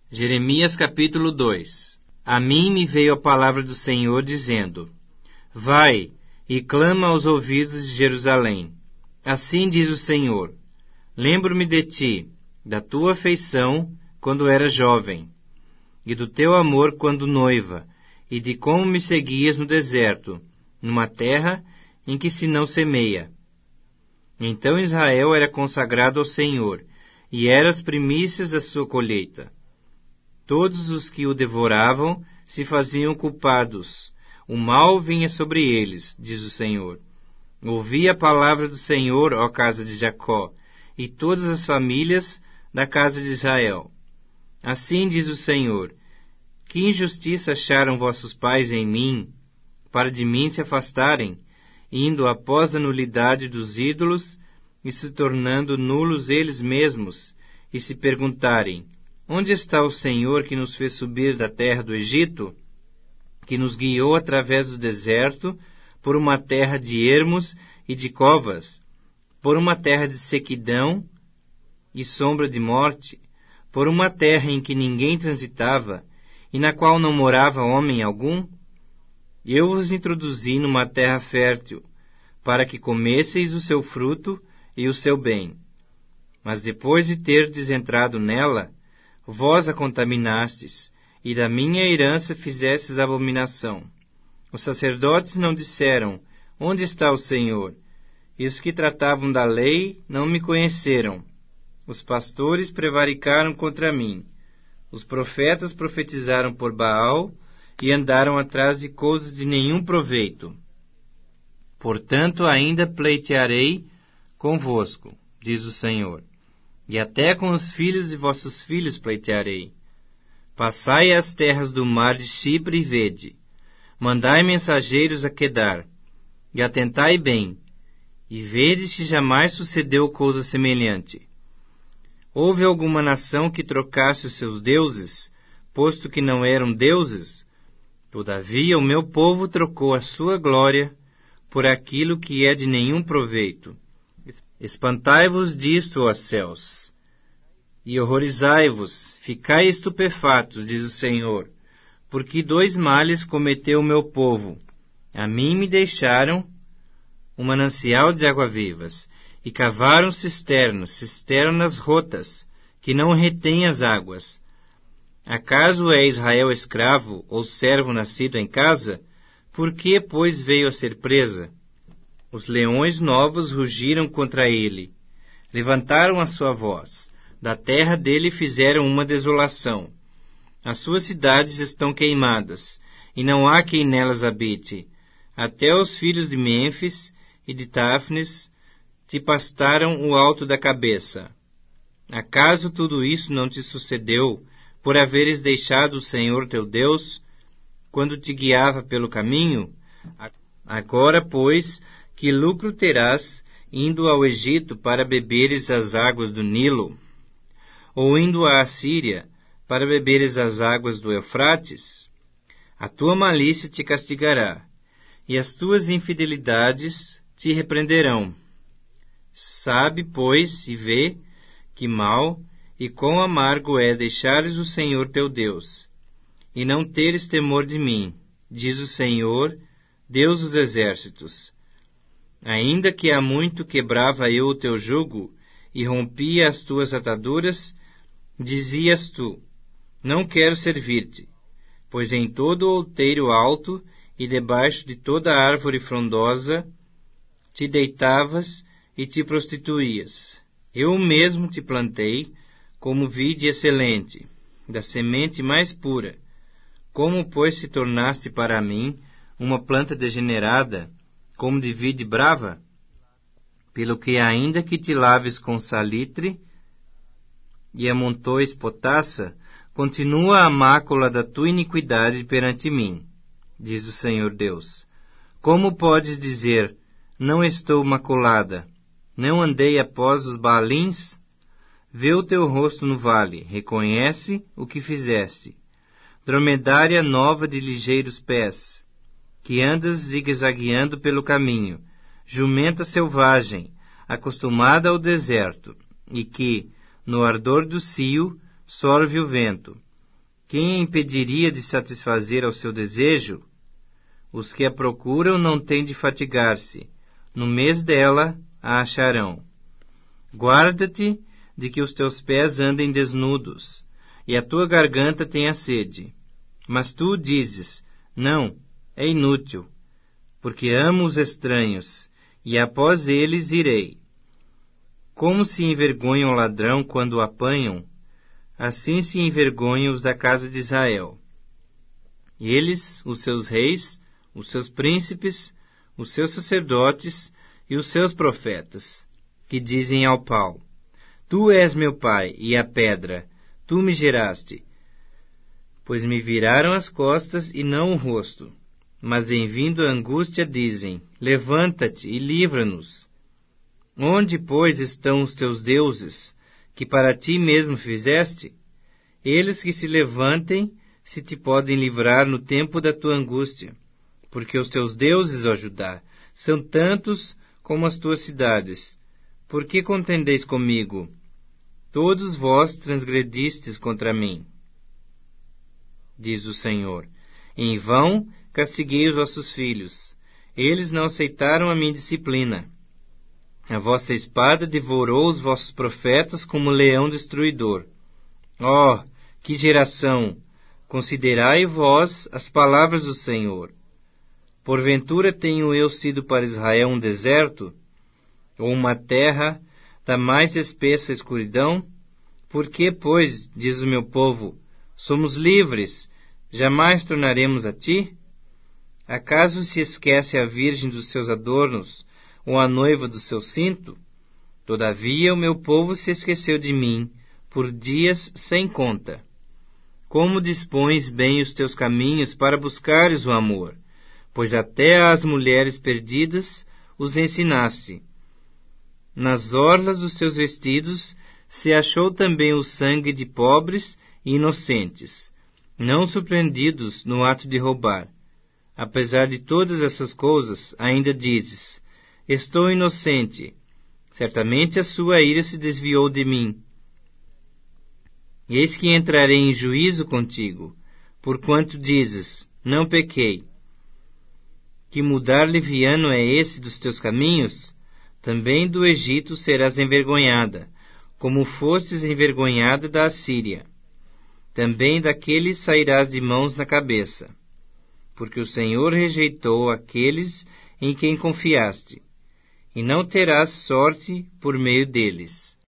Jeremias capítulo 2. A mim me veio a palavra do Senhor, dizendo: Vai e clama aos ouvidos de Jerusalém. Assim diz o Senhor: Lembro-me de ti, da tua afeição quando era jovem, e do teu amor quando noiva, e de como me seguias no deserto, numa terra em que se não semeia. Então Israel era consagrado ao Senhor, e era as primícias da sua colheita. Todos os que o devoravam se faziam culpados. O mal vinha sobre eles, diz o Senhor. Ouvi a palavra do Senhor, ó casa de Jacó, e todas as famílias da casa de Israel. Assim diz o Senhor: Que injustiça acharam vossos pais em mim, para de mim se afastarem, indo após a nulidade dos ídolos e se tornando nulos eles mesmos, e se perguntarem: Onde está o Senhor que nos fez subir da terra do Egito, que nos guiou através do deserto, por uma terra de ermos e de covas, por uma terra de sequidão e sombra de morte, por uma terra em que ninguém transitava, e na qual não morava homem algum? Eu vos introduzi numa terra fértil, para que comesseis o seu fruto e o seu bem. Mas depois de terdes entrado nela, vós a contaminastes, e da minha herança fizestes abominação. Os sacerdotes não disseram: Onde está o Senhor? E os que tratavam da lei não me conheceram. Os pastores prevaricaram contra mim. Os profetas profetizaram por Baal e andaram atrás de coisas de nenhum proveito. Portanto, ainda pleitearei convosco, diz o Senhor, e até com os filhos de vossos filhos pleitearei. Passai as terras do mar de Chipre e vede. Mandai mensageiros a Quedar, e atentai bem, e vede se jamais sucedeu coisa semelhante. Houve alguma nação que trocasse os seus deuses, posto que não eram deuses? Todavia o meu povo trocou a sua glória por aquilo que é de nenhum proveito. Espantai-vos disto, ó céus, e horrorizai-vos, ficai estupefatos, diz o Senhor, porque dois males cometeu o meu povo. A mim me deixaram um manancial de água-vivas, e cavaram cisternas rotas, que não retêm as águas. Acaso é Israel escravo ou servo nascido em casa? Por que, pois, veio a ser presa? Os leões novos rugiram contra ele. Levantaram a sua voz. Da terra dele fizeram uma desolação. As suas cidades estão queimadas, e não há quem nelas habite. Até os filhos de Mênfis e de Táfnis te pastaram o alto da cabeça. Acaso tudo isso não te sucedeu por haveres deixado o Senhor teu Deus, quando te guiava pelo caminho? Agora, pois, que lucro terás indo ao Egito para beberes as águas do Nilo, ou indo à Assíria para beberes as águas do Eufrates? A tua malícia te castigará, e as tuas infidelidades te repreenderão. Sabe, pois, e vê que mal e quão amargo é deixares o Senhor teu Deus, e não teres temor de mim, diz o Senhor, Deus dos exércitos. Ainda que há muito quebrava eu o teu jugo, e rompia as tuas ataduras, dizias tu: Não quero servir-te, pois em todo o outeiro alto e debaixo de toda árvore frondosa te deitavas e te prostituías. Eu mesmo te plantei como vide excelente, da semente mais pura. Como, pois, se tornaste para mim uma planta degenerada, como de vide brava? Pelo que ainda que te laves com salitre e amontoes potassa, continua a mácula da tua iniquidade perante mim, diz o Senhor Deus. Como podes dizer: Não estou maculada, não andei após os Baalins? Vê o teu rosto no vale, reconhece o que fizeste. Dromedária nova de ligeiros pés, que andas zigue-zagueando pelo caminho, jumenta selvagem, acostumada ao deserto, e que, no ardor do cio, sorve o vento. Quem a impediria de satisfazer ao seu desejo? Os que a procuram não têm de fatigar-se. No mês dela a acharão. Guarda-te de que os teus pés andem desnudos, e a tua garganta tenha sede. Mas tu dizes, não, é inútil, porque amo os estranhos, e após eles irei. Como se envergonham o ladrão quando o apanham, assim se envergonham os da casa de Israel. Eles, os seus reis, os seus príncipes, os seus sacerdotes e os seus profetas, que dizem ao pau, Tu és meu pai, e a pedra, tu me geraste. Pois me viraram as costas e não o rosto. Mas em vindo a angústia dizem, Levanta-te e livra-nos. Onde, pois, estão os teus deuses, que para ti mesmo fizeste? Eles que se levantem, se te podem livrar no tempo da tua angústia. Porque os teus deuses, ó Judá, são tantos como as tuas cidades. Por que contendeis comigo? Todos vós transgredistes contra mim. Diz o Senhor, em vão castiguei os vossos filhos. Eles não aceitaram a minha disciplina. A vossa espada devorou os vossos profetas como leão destruidor. Oh, que geração! Considerai vós as palavras do Senhor. Porventura tenho eu sido para Israel um deserto, ou uma terra da mais espessa escuridão? Por que, pois, diz o meu povo, somos livres, jamais tornaremos a ti? Acaso se esquece a virgem dos seus adornos, ou a noiva do seu cinto? Todavia o meu povo se esqueceu de mim, por dias sem conta. Como dispões bem os teus caminhos para buscares o amor? Pois até às mulheres perdidas os ensinaste. Nas orlas dos seus vestidos se achou também o sangue de pobres e inocentes, não surpreendidos no ato de roubar. Apesar de todas essas coisas, ainda dizes, estou inocente. Certamente a sua ira se desviou de mim. Eis que entrarei em juízo contigo, porquanto dizes, não pequei. Que mudar leviano é esse dos teus caminhos? Também do Egito serás envergonhada, como fostes envergonhada da Assíria. Também daqueles sairás de mãos na cabeça, porque o Senhor rejeitou aqueles em quem confiaste, e não terás sorte por meio deles.